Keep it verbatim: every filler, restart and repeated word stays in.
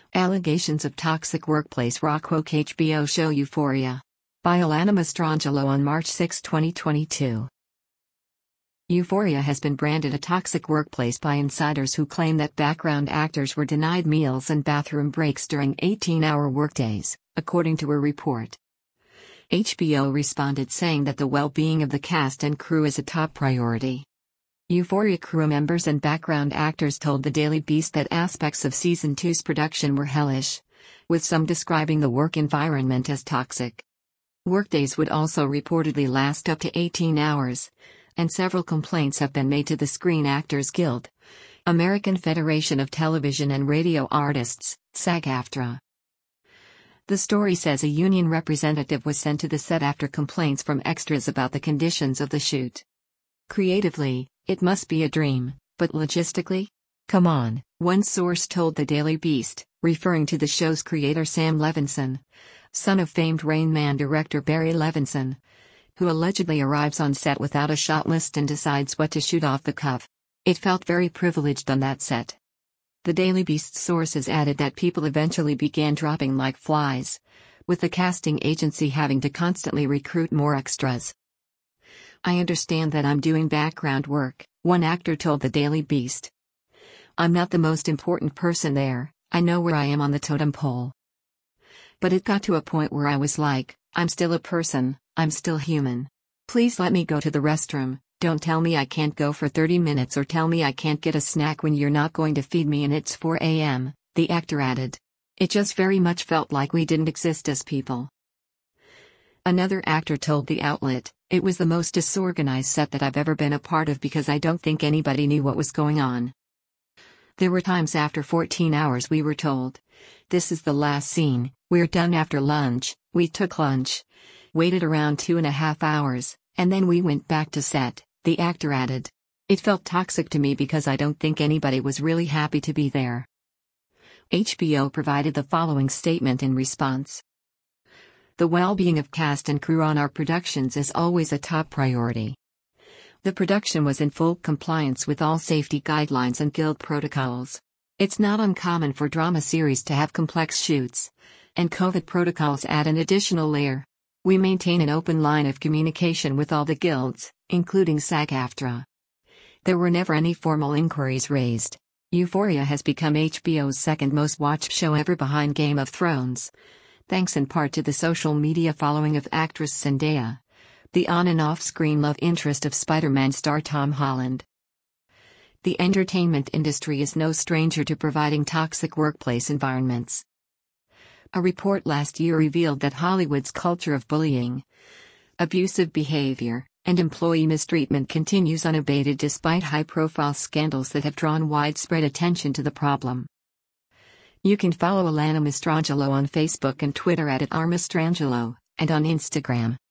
Allegations of toxic workplace rock H B O show Euphoria. By Alana Mastrangelo on March sixth, twenty twenty-two. Euphoria has been branded a toxic workplace by insiders who claim that background actors were denied meals and bathroom breaks during eighteen-hour workdays, according to a report. H B O responded saying that the well-being of the cast and crew is a top priority. Euphoria crew members and background actors told the Daily Beast that aspects of Season two's production were hellish, with some describing the work environment as toxic. Workdays would also reportedly last up to eighteen hours, and several complaints have been made to the Screen Actors Guild, American Federation of Television and Radio Artists, SAG-AFTRA. The story says a union representative was sent to the set after complaints from extras about the conditions of the shoot. Creatively, it must be a dream, but logistically? Come on, one source told the Daily Beast, referring to the show's creator Sam Levinson, son of famed Rain Man director Barry Levinson, who allegedly arrives on set without a shot list and decides what to shoot off the cuff. It felt very privileged on that set. The Daily Beast sources added that people eventually began dropping like flies, with the casting agency having to constantly recruit more extras. I understand that I'm doing background work, one actor told the Daily Beast. I'm not the most important person there, I know where I am on the totem pole. But it got to a point where I was like, I'm still a person, I'm still human. Please let me go to the restroom, don't tell me I can't go for thirty minutes or tell me I can't get a snack when you're not going to feed me and it's four a m, the actor added. It just very much felt like we didn't exist as people. Another actor told the outlet, it was the most disorganized set that I've ever been a part of because I don't think anybody knew what was going on. There were times after fourteen hours we were told, this is the last scene, we're done after lunch. We took lunch, waited around two and a half hours, and then we went back to set, the actor added. It felt toxic to me because I don't think anybody was really happy to be there. H B O provided the following statement in response. The well-being of cast and crew on our productions is always a top priority. The production was in full compliance with all safety guidelines and guild protocols. It's not uncommon for drama series to have complex shoots, and COVID protocols add an additional layer. We maintain an open line of communication with all the guilds, including SAG-AFTRA. There were never any formal inquiries raised. Euphoria has become H B O's second most watched show ever behind Game of Thrones, thanks in part to the social media following of actress Zendaya, the on- and off-screen love interest of Spider-Man star Tom Holland. The entertainment industry is no stranger to providing toxic workplace environments. A report last year revealed that Hollywood's culture of bullying, abusive behavior, and employee mistreatment continues unabated despite high-profile scandals that have drawn widespread attention to the problem. You can follow Alana Mastrangelo on Facebook and Twitter at Mastrangelo, and on Instagram.